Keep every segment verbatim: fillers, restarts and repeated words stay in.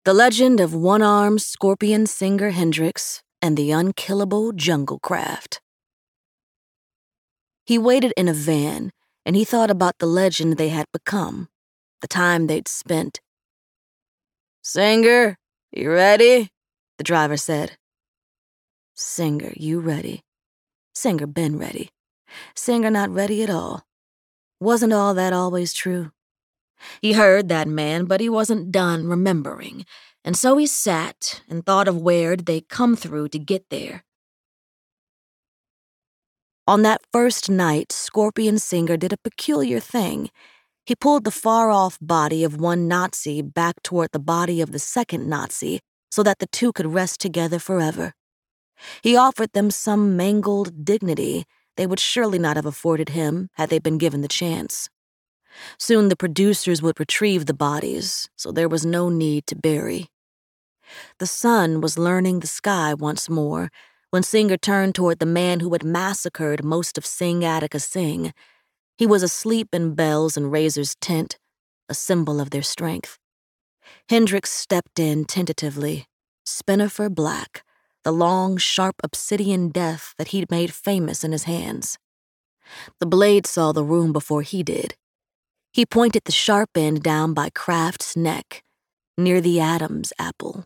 The Legend of One-Armed Scorpion Singer Hendrix and the Unkillable Jungle Craft. He waited in a van, and he thought about the legend they had become, the time they'd spent. "Singer, you ready?" the driver said. Singer, you ready? Singer been ready. Singer not ready at all. Wasn't all that always true? He heard that man, but he wasn't done remembering, and so he sat and thought of where'd they come through to get there. On that first night, Scorpion Singer did a peculiar thing. He pulled the far-off body of one Nazi back toward the body of the second Nazi so that the two could rest together forever. He offered them some mangled dignity they would surely not have afforded him had they been given the chance. Soon the producers would retrieve the bodies, so there was no need to bury. The sun was learning the sky once more when Singer turned toward the man who had massacred most of Sing Attica Sing. He was asleep in Bells and Razor's tent, a symbol of their strength. Hendrix stepped in tentatively, Spinnifer Black, the long, sharp obsidian death that he'd made famous in his hands. The blade saw the room before he did. He pointed the sharp end down by Kraft's neck, near the Adam's apple.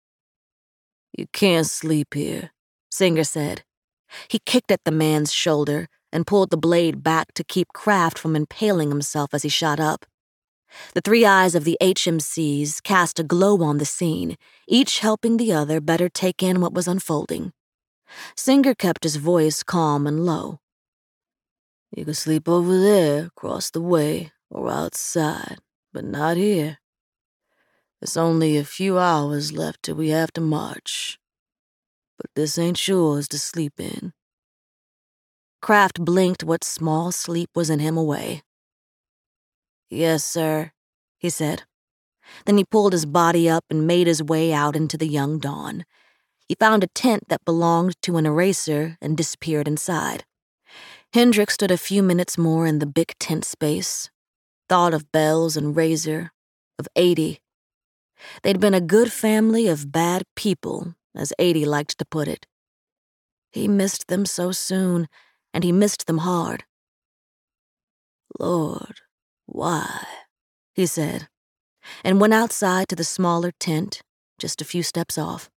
"You can't sleep here," Singer said. He kicked at the man's shoulder and pulled the blade back to keep Kraft from impaling himself as he shot up. The three eyes of the H M Cs cast a glow on the scene, each helping the other better take in what was unfolding. Singer kept his voice calm and low. "You can sleep over there, across the way, or outside, but not here. There's only a few hours left till we have to march. But this ain't yours to sleep in." Kraft blinked what small sleep was in him away. "Yes, sir," he said. Then he pulled his body up and made his way out into the young dawn. He found a tent that belonged to an eraser and disappeared inside. Hendrix stood a few minutes more in the big tent space, thought of Bells and Razor, of eighty. They'd been a good family of bad people, as eighty liked to put it. He missed them so soon, and he missed them hard. "Lord, why?" he said, and went outside to the smaller tent, just a few steps off.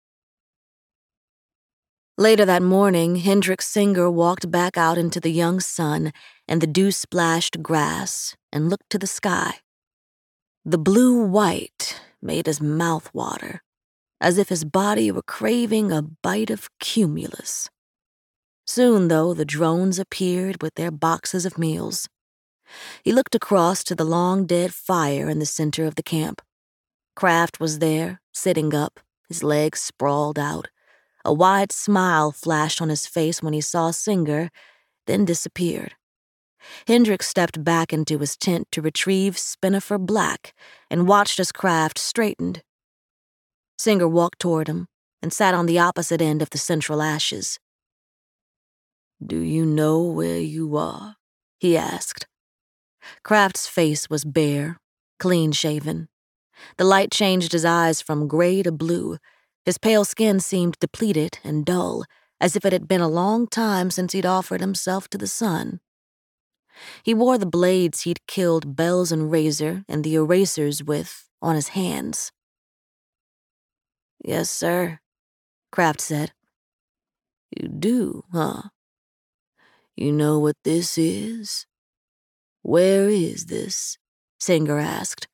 Later that morning, Hendrix Singer walked back out into the young sun and the dew-splashed grass and looked to the sky. The blue-white made his mouth water, as if his body were craving a bite of cumulus. Soon, though, the drones appeared with their boxes of meals. He looked across to the long-dead fire in the center of the camp. Kraft was there, sitting up, his legs sprawled out. A wide smile flashed on his face when he saw Singer, then disappeared. Hendrix stepped back into his tent to retrieve Spinnifer Black and watched as Kraft straightened. Singer walked toward him and sat on the opposite end of the central ashes. "Do you know where you are?" he asked. Kraft's face was bare, clean-shaven. The light changed his eyes from gray to blue. His pale skin seemed depleted and dull, as if it had been a long time since he'd offered himself to the sun. He wore the blades he'd killed Bells and Razor and the erasers with on his hands. "Yes, sir," Kraft said. "You do, huh? You know what this is?" "Where is this?" Singer asked.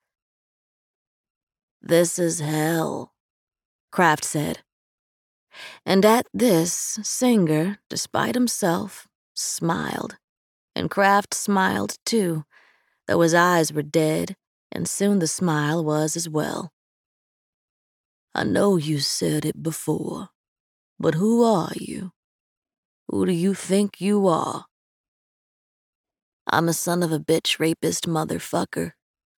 "This is hell," Kraft said. And at this, Singer, despite himself, smiled. And Kraft smiled too, though his eyes were dead, and soon the smile was as well. "I know you said it before, but who are you? Who do you think you are?" "I'm a son of a bitch rapist motherfucker."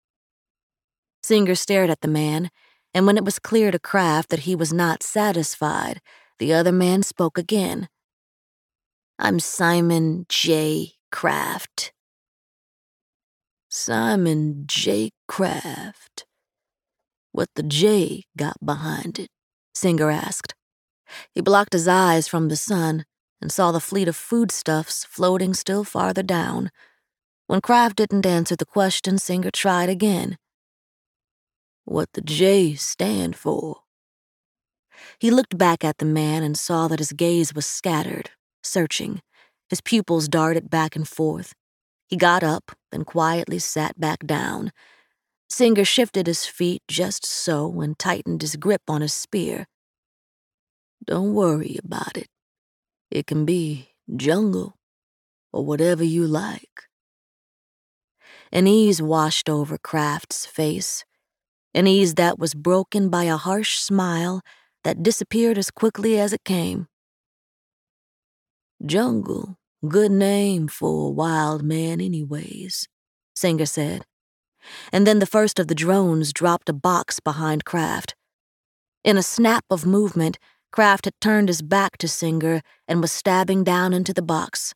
Singer stared at the man, and when it was clear to Kraft that he was not satisfied, the other man spoke again. "I'm Simon J. Kraft." "Simon J. Kraft. What the J got behind it? Singer asked. He blocked his eyes from the sun and saw the fleet of foodstuffs floating still farther down. When Kraft didn't answer the question, Singer tried again. What the J stand for? He looked back at the man and saw that his gaze was scattered, searching. His pupils darted back and forth. He got up, then quietly sat back down. Singer shifted his feet just so and tightened his grip on his spear. Don't worry about it. It can be jungle or whatever you like. An ease washed over Kraft's face, an ease that was broken by a harsh smile that disappeared as quickly as it came. Jungle, good name for a wild man anyways, Singer said. And then the first of the drones dropped a box behind Kraft. In a snap of movement, Kraft had turned his back to Singer and was stabbing down into the box.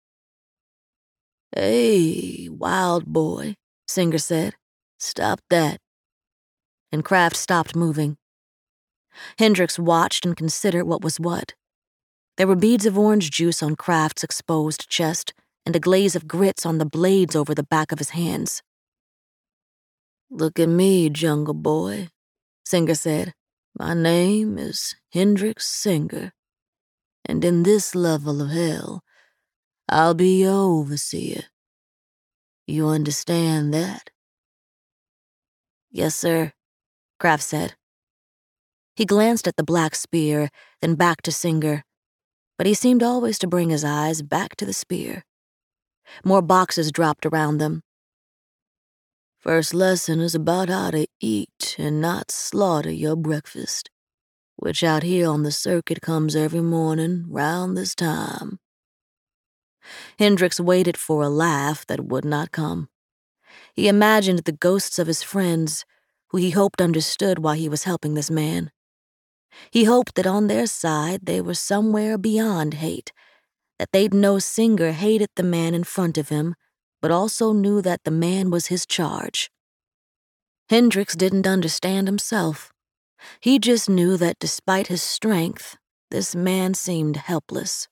Hey, wild boy, Singer said. Stop that. And Kraft stopped moving. Hendricks watched and considered what was what. There were beads of orange juice on Kraft's exposed chest and a glaze of grits on the blades over the back of his hands. Look at me, jungle boy, Singer said. My name is Hendricks Singer, and in this level of hell, I'll be your overseer. You understand that? Yes, sir, Kraft said. He glanced at the black spear, then back to Singer, but he seemed always to bring his eyes back to the spear. More boxes dropped around them. First lesson is about how to eat and not slaughter your breakfast, which out here on the circuit comes every morning round this time. Hendricks waited for a laugh that would not come. He imagined the ghosts of his friends, who he hoped understood why he was helping this man. He hoped that on their side they were somewhere beyond hate, that they'd know Singer hated the man in front of him, but also knew that the man was his charge. Hendricks didn't understand himself. He just knew that despite his strength, this man seemed helpless.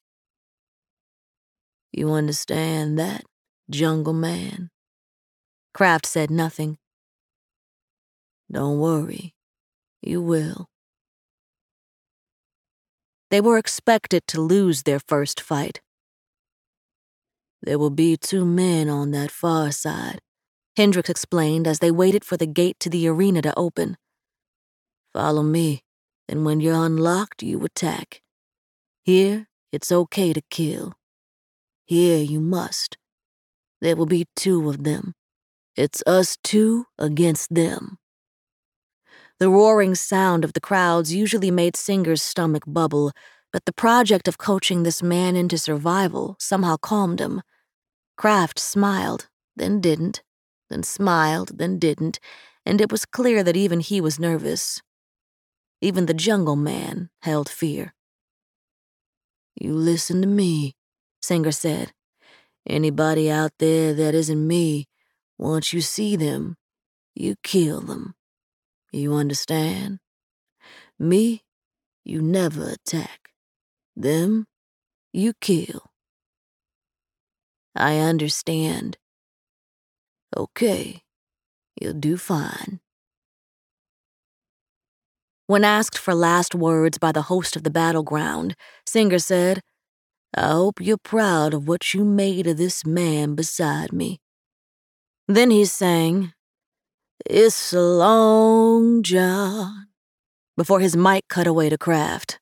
You understand that, jungle man? Kraft said nothing. Don't worry, you will. They were expected to lose their first fight. There will be two men on that far side, Hendricks explained as they waited for the gate to the arena to open. Follow me, and when you're unlocked, you attack. Here, it's okay to kill. Here, you must. There will be two of them. It's us two against them. The roaring sound of the crowds usually made Singer's stomach bubble, but the project of coaching this man into survival somehow calmed him. Kraft smiled, then didn't, then smiled, then didn't, and it was clear that even he was nervous. Even the jungle man held fear. You listen to me, Singer said. Anybody out there that isn't me, once you see them, you kill them. You understand? Me, you never attack. Them, you kill. I understand. Okay, you'll do fine. When asked for last words by the host of the battleground, Singer said, I hope you're proud of what you made of this man beside me. Then he sang, It's a long john, before his mic cut away to Kraft.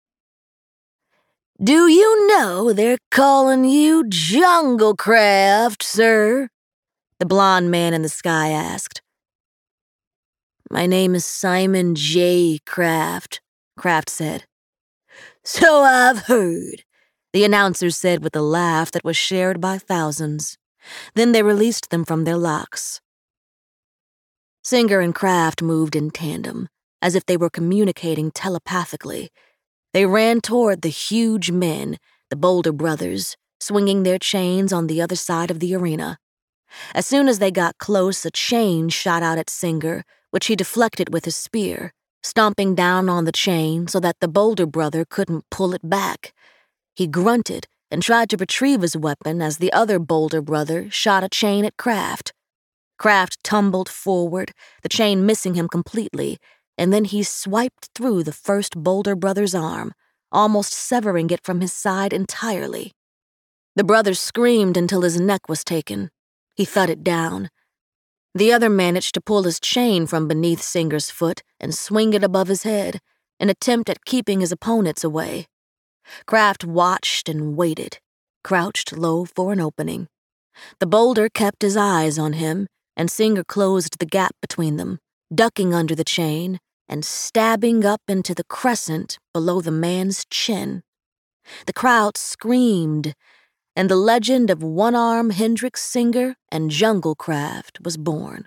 Do you know they're calling you Jungle Kraft, sir? The blond man in the sky asked. My name is Simon J. Kraft, Kraft said. So I've heard, the announcer said with a laugh that was shared by thousands. Then they released them from their locks. Singer and Kraft moved in tandem, as if they were communicating telepathically. They ran toward the huge men, the Boulder brothers, swinging their chains on the other side of the arena. As soon as they got close, a chain shot out at Singer, which he deflected with his spear, stomping down on the chain so that the Boulder brother couldn't pull it back. He grunted and tried to retrieve his weapon as the other Boulder brother shot a chain at Kraft. Kraft tumbled forward, the chain missing him completely, and then he swiped through the first Boulder brother's arm, almost severing it from his side entirely. The brother screamed until his neck was taken. He thudded down. The other managed to pull his chain from beneath Singer's foot and swing it above his head, an attempt at keeping his opponents away. Kraft watched and waited, crouched low for an opening. The Boulder kept his eyes on him, and Singer closed the gap between them, ducking under the chain and stabbing up into the crescent below the man's chin. The crowd screamed, and the legend of One-Arm Hendrix Singer and Jungle Kraft was born.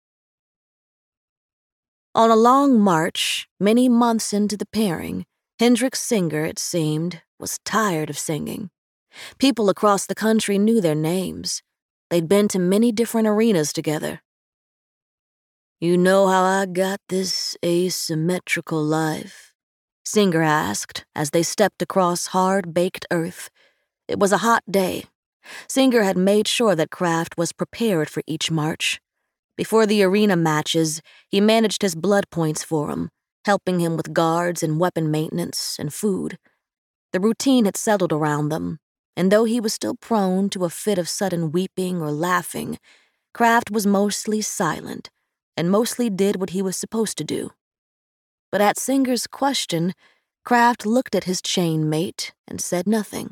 On a long march, many months into the pairing, Hendrix Singer, it seemed, was tired of singing. People across the country knew their names. They'd been to many different arenas together. "You know how I got this asymmetrical life?" Singer asked as they stepped across hard-baked earth. It was a hot day. Singer had made sure that Kraft was prepared for each march. Before the arena matches, he managed his blood points for him, helping him with guards and weapon maintenance and food. The routine had settled around them, and though he was still prone to a fit of sudden weeping or laughing, Kraft was mostly silent and mostly did what he was supposed to do. But at Singer's question, Kraft looked at his chain mate and said nothing.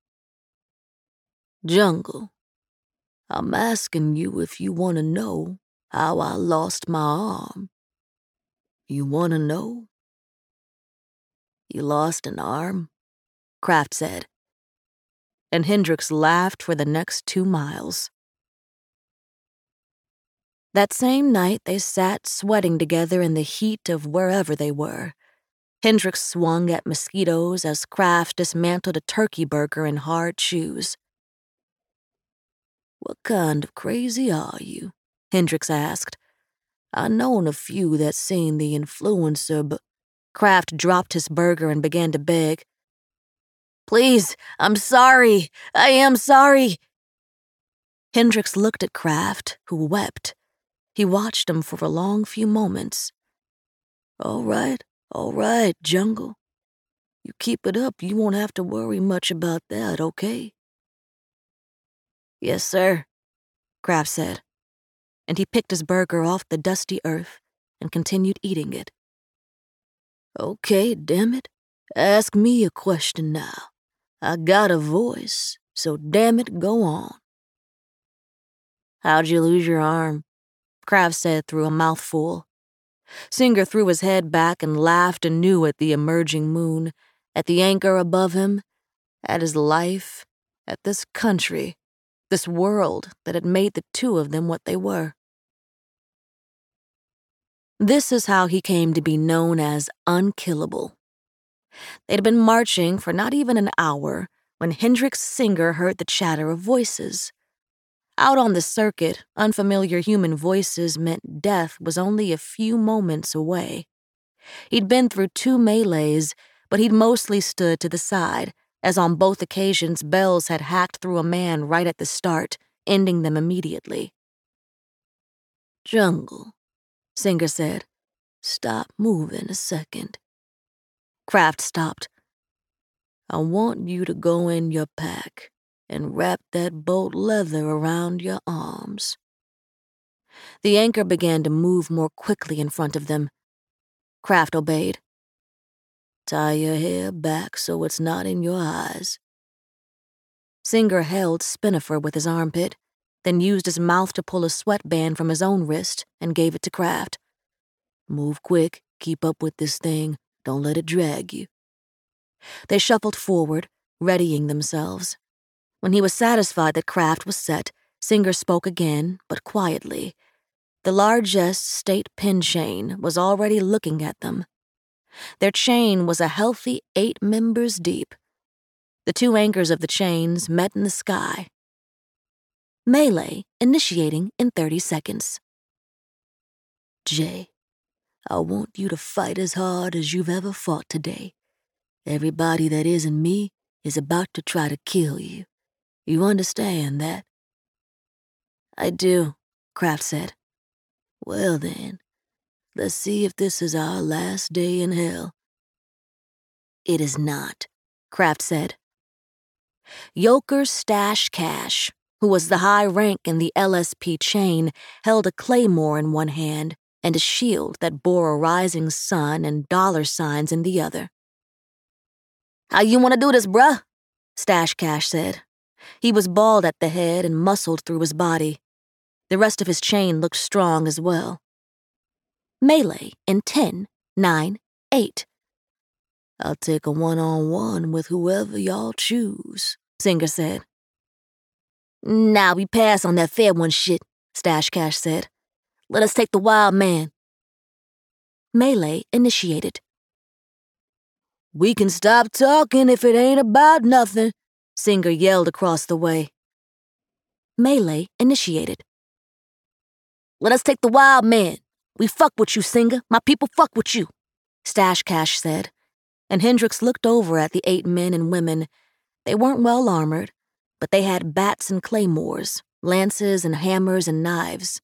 "Jungle, I'm asking you if you want to know how I lost my arm. You want to know?" "You lost an arm?" Kraft said. And Hendrix laughed for the next two miles. That same night, they sat sweating together in the heat of wherever they were. Hendrix swung at mosquitoes as Kraft dismantled a turkey burger in hard chews. "What kind of crazy are you?" Hendrix asked. "I known a few that seen the influencer, but—" Kraft dropped his burger and began to beg. "Please, I'm sorry. I am sorry." Hendrix looked at Kraft, who wept. He watched him for a long few moments. "All right, all right, Jungle. You keep it up, you won't have to worry much about that, okay?" "Yes, sir," Kraft said, and he picked his burger off the dusty earth and continued eating it. "Okay, damn it. Ask me a question now. I got a voice, so damn it, go on." "How'd you lose your arm?" Kraft said through a mouthful. Singer threw his head back and laughed anew at the emerging moon, at the anchor above him, at his life, at this country, this world that had made the two of them what they were. This is how he came to be known as Unkillable. They'd been marching for not even an hour when Hendrix Singer heard the chatter of voices. Out on the circuit, unfamiliar human voices meant death was only a few moments away. He'd been through two melees, but he'd mostly stood to the side, as on both occasions bells had hacked through a man right at the start, ending them immediately. "Jungle," Singer said. "Stop moving a second." Kraft stopped. "I want you to go in your pack and wrap that bolt leather around your arms." The anchor began to move more quickly in front of them. Kraft obeyed. "Tie your hair back so it's not in your eyes." Singer held Spinnifer with his armpit, then used his mouth to pull a sweatband from his own wrist and gave it to Kraft. "Move quick, keep up with this thing, don't let it drag you." They shuffled forward, readying themselves. When he was satisfied that Kraft was set, Singer spoke again, but quietly. The largesse state pin chain was already looking at them. Their chain was a healthy eight members deep. The two anchors of the chains met in the sky. Melee initiating in thirty seconds. Jay, I want you to fight as hard as you've ever fought today. Everybody that isn't me is about to try to kill you. You understand that?" "I do," Kraft said. "Well then, let's see if this is our last day in hell." "It is not," Kraft said. Yoker Stash Cash, who was the high rank in the L S P chain, held a claymore in one hand and a shield that bore a rising sun and dollar signs in the other. "How you want to do this, bruh?" Stash Cash said. He was bald at the head and muscled through his body. The rest of his chain looked strong as well. "Melee in ten, nine, eight. "I'll take a one-on-one with whoever y'all choose," Singer said. "Nah, we pass on that fair one shit," Stash Cash said. "Let us take the wild man." Melee initiated. "We can stop talking if it ain't about nothing," Singer yelled across the way. Melee initiated. "Let us take the wild man. We fuck with you, Singer. My people fuck with you," Stash Cash said, and Hendricks looked over at the eight men and women. They weren't well armored, but they had bats and claymores, lances and hammers and knives.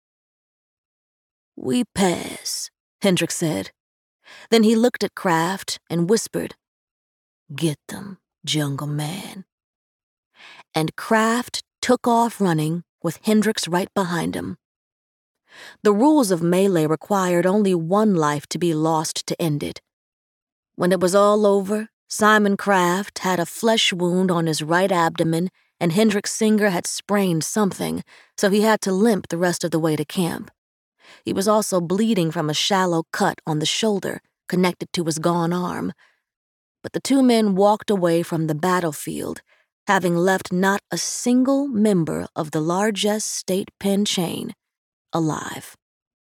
"We pass," Hendricks said. Then he looked at Kraft and whispered, "Get them, Jungle Man." And Kraft took off running with Hendricks right behind him. The rules of Melee required only one life to be lost to end it. When it was all over, Simon Kraft had a flesh wound on his right abdomen, and Hendricks Singer had sprained something, so he had to limp the rest of the way to camp. He was also bleeding from a shallow cut on the shoulder connected to his gone arm. But the two men walked away from the battlefield, having left not a single member of the largest state pen chain alive.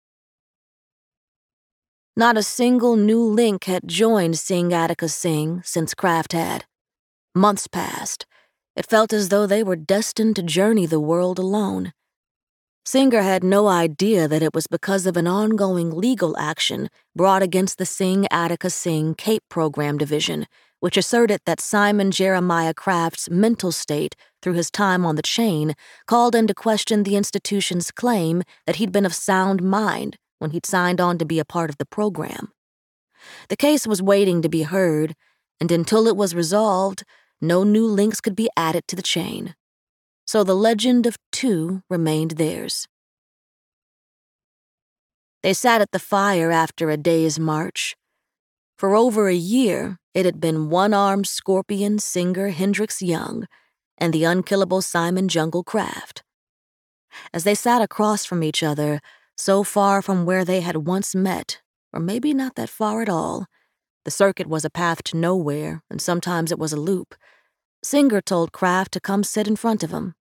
Not a single new link had joined Sing Attica Sing since Kraft had. Months passed. It felt as though they were destined to journey the world alone. Singer had no idea that it was because of an ongoing legal action brought against the Sing Attica Sing Cape Program Division, which asserted that Simon Jeremiah Kraft's mental state through his time on the chain called into question the institution's claim that he'd been of sound mind when he'd signed on to be a part of the program. The case was waiting to be heard, and until it was resolved, no new links could be added to the chain. So the legend of two remained theirs. They sat at the fire after a day's march. For over a year, it had been one-armed scorpion Singer Hendricks Young and the unkillable Simon Jungle Kraft. As they sat across from each other, so far from where they had once met, or maybe not that far at all, the circuit was a path to nowhere, and sometimes it was a loop, Singer told Kraft to come sit in front of him.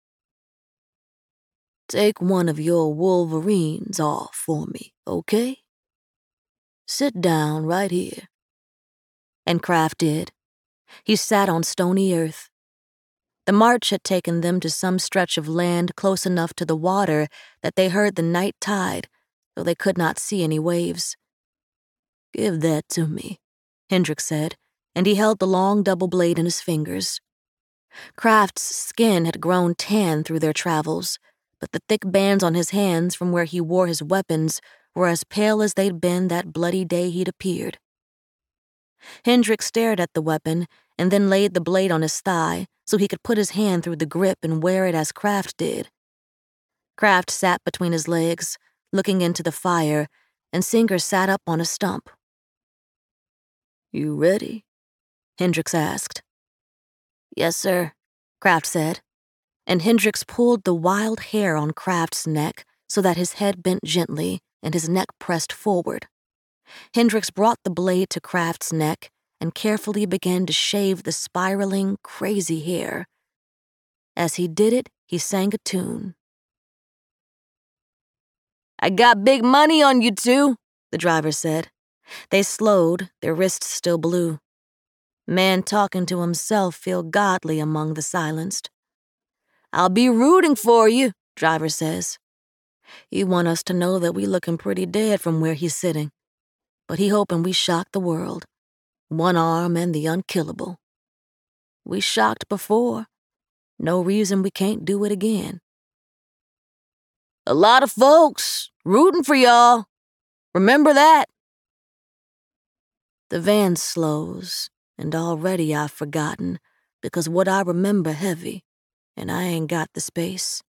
"Take one of your wolverines off for me, okay? Sit down right here." And Kraft did. He sat on stony earth. The march had taken them to some stretch of land close enough to the water that they heard the night tide, though they could not see any waves. "Give that to me," Hendricks said, and he held the long double blade in his fingers. Kraft's skin had grown tan through their travels, but the thick bands on his hands from where he wore his weapons were as pale as they'd been that bloody day he'd appeared. Hendricks stared at the weapon and then laid the blade on his thigh so he could put his hand through the grip and wear it as Kraft did. Kraft sat between his legs, looking into the fire, and Singer sat up on a stump. "You ready?" Hendricks asked. "Yes, sir," Kraft said, and Hendricks pulled the wild hair on Kraft's neck so that his head bent gently and his neck pressed forward. Hendricks brought the blade to Kraft's neck and carefully began to shave the spiraling, crazy hair. As he did it, he sang a tune. "I got big money on you two," the driver said. They slowed, their wrists still blue. Man talking to himself feel godly among the silenced. "I'll be rooting for you," driver says. He want us to know that we looking pretty dead from where he's sitting. But he hoping we shock the world. One arm and the unkillable. We shocked before. No reason we can't do it again. A lot of folks rooting for y'all. Remember that. The van slows, and already I've forgotten, because what I remember heavy, and I ain't got the space.